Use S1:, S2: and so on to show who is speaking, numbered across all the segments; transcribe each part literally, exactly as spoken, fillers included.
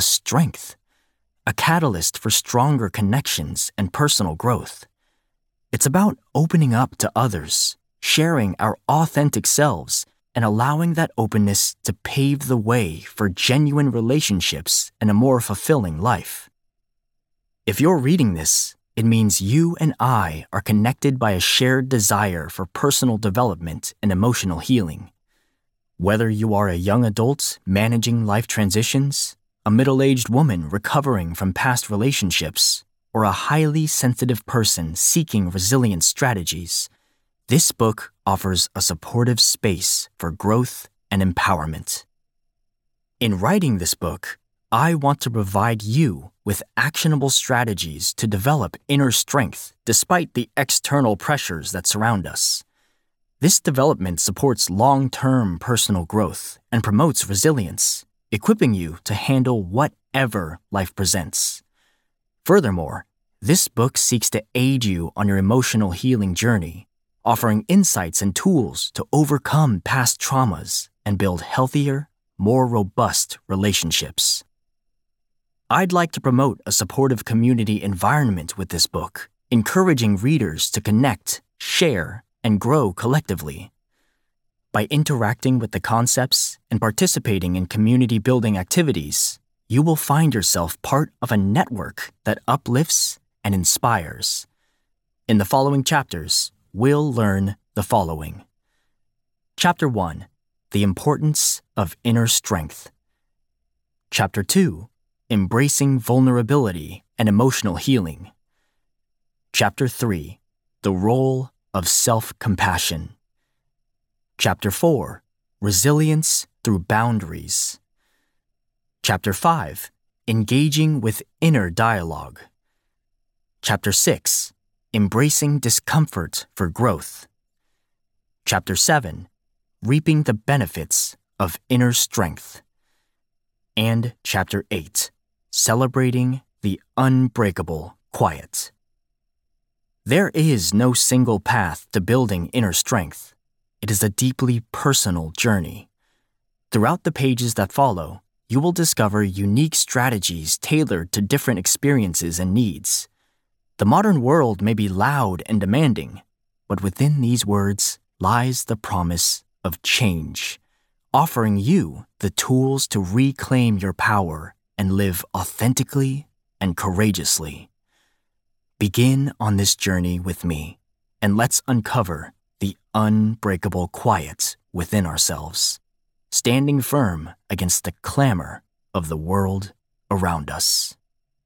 S1: us strength, a catalyst for stronger connections and personal growth. It's about opening up to others, sharing our authentic selves, and allowing that openness to pave the way for genuine relationships and a more fulfilling life. If you're reading this, it means you and I are connected by a shared desire for personal development and emotional healing. Whether you are a young adult managing life transitions, a middle-aged woman recovering from past relationships, or a highly sensitive person seeking resilient strategies, this book offers a supportive space for growth and empowerment. In writing this book, I want to provide you with actionable strategies to develop inner strength despite the external pressures that surround us. This development supports long-term personal growth and promotes resilience, equipping you to handle whatever life presents. Furthermore, this book seeks to aid you on your emotional healing journey, offering insights and tools to overcome past traumas and build healthier, more robust relationships. I'd like to promote a supportive community environment with this book, encouraging readers to connect, share, and grow collectively. By interacting with the concepts and participating in community-building activities, you will find yourself part of a network that uplifts and inspires. In the following chapters, we'll learn the following. Chapter one, The Importance of Inner Strength. Chapter two, Embracing Vulnerability and Emotional Healing. Chapter three, The Role of Self-Compassion. Chapter four, Resilience Through Boundaries. Chapter five, Engaging with Inner Dialogue. Chapter six, Embracing Discomfort for Growth. Chapter seven, Reaping the Benefits of Inner Strength. And Chapter eight, Celebrating the Unbreakable Quiet. There is no single path to building inner strength. It is a deeply personal journey. Throughout the pages that follow, you will discover unique strategies tailored to different experiences and needs. The modern world may be loud and demanding, but within these words lies the promise of change, offering you the tools to reclaim your power and live authentically and courageously. Begin on this journey with me, and let's uncover the unbreakable quiet within ourselves, standing firm against the clamor of the world around us.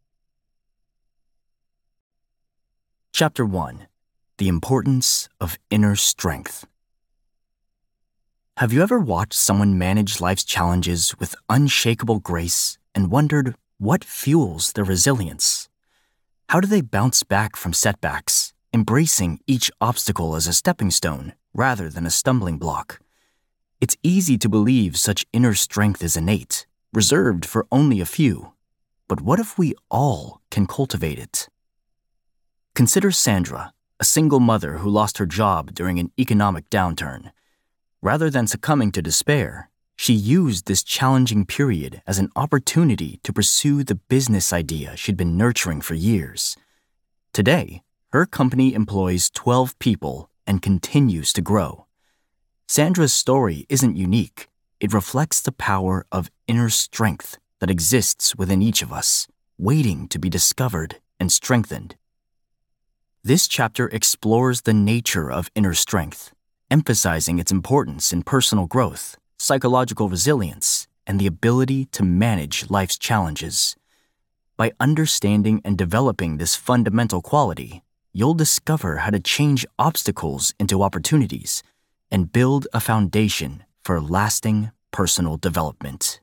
S1: Chapter one, The Importance of Inner Strength. Have you ever watched someone manage life's challenges with unshakable grace and wondered what fuels their resilience? How do they bounce back from setbacks, embracing each obstacle as a stepping stone rather than a stumbling block? It's easy to believe such inner strength is innate, reserved for only a few. But what if we all can cultivate it? Consider Sandra, a single mother who lost her job during an economic downturn. Rather than succumbing to despair, she used this challenging period as an opportunity to pursue the business idea she'd been nurturing for years. Today, her company employs twelve people and continues to grow. Sandra's story isn't unique. It reflects the power of inner strength that exists within each of us, waiting to be discovered and strengthened. This chapter explores the nature of inner strength, emphasizing its importance in personal growth, psychological resilience, and the ability to manage life's challenges. By understanding and developing this fundamental quality, you'll discover how to change obstacles into opportunities and build a foundation for lasting personal development.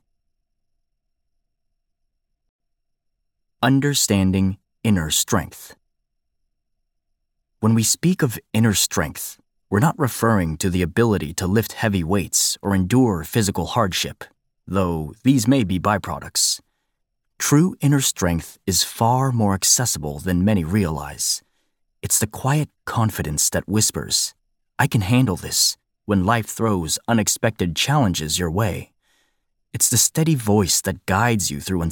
S1: Understanding inner strength. When we speak of inner strength, we're not referring to the ability to lift heavy weights or endure physical hardship, though these may be byproducts. True inner strength is far more accessible than many realize. It's the quiet confidence that whispers, "I can handle this," when life throws unexpected challenges your way. It's the steady voice that guides you through